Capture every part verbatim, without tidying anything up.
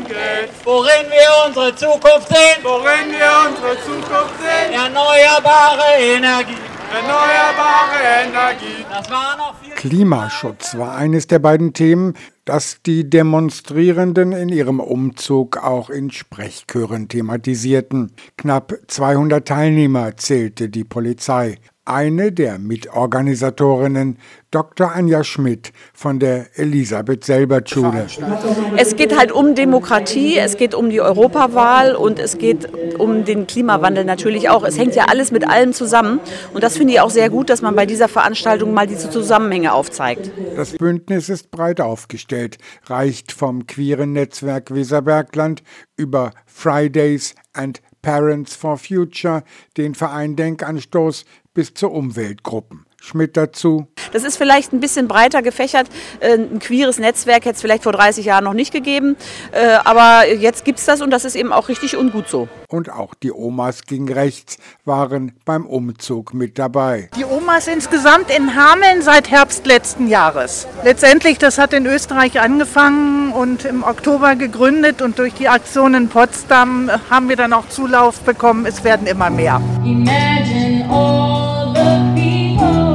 geht. Worin wir unsere Zukunft sehen. Worin wir unsere Zukunft sehen. Erneuerbare Energie. Erneuerbare Energie. Das war noch viel. Klimaschutz war eines der beiden Themen, das die Demonstrierenden in ihrem Umzug auch in Sprechchören thematisierten. Knapp zweihundert Teilnehmer zählte die Polizei. Eine der Mitorganisatorinnen, Doktor Anja Schmidt von der Elisabeth-Selbert-Schule. Es geht halt um Demokratie, es geht um die Europawahl und es geht um den Klimawandel natürlich auch. Es hängt ja alles mit allem zusammen und das finde ich auch sehr gut, dass man bei dieser Veranstaltung mal diese Zusammenhänge aufzeigt. Das Bündnis ist breit aufgestellt, reicht vom queeren Netzwerk Weserbergland über Fridays and Parents for Future, den Verein Denkanstoß bis zu Umweltgruppen. Schmidt dazu. Das ist vielleicht ein bisschen breiter gefächert. Ein queeres Netzwerk hätte es vielleicht vor dreißig Jahren noch nicht gegeben. Aber jetzt gibt es das und das ist eben auch richtig und gut so. Und auch die Omas gegen rechts waren beim Umzug mit dabei. Die Omas insgesamt in Hameln seit Herbst letzten Jahres. Letztendlich, das hat in Österreich angefangen und im Oktober gegründet. Und durch die Aktion in Potsdam haben wir dann auch Zulauf bekommen. Es werden immer mehr. Imagine all the people.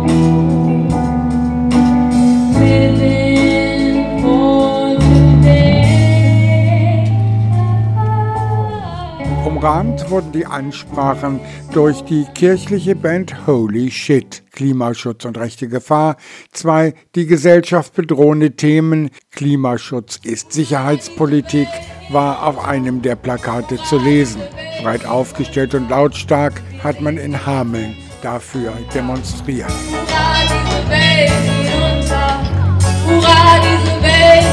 Umrahmt wurden die Ansprachen durch die kirchliche Band Holy Shit. Klimaschutz und rechte Gefahr. Zwei die Gesellschaft bedrohende Themen. Klimaschutz ist Sicherheitspolitik, war auf einem der Plakate zu lesen. Breit aufgestellt und lautstark hat man in Hameln dafür demonstriert. Hurra, diese Welt geht unter. Hurra, diese Welt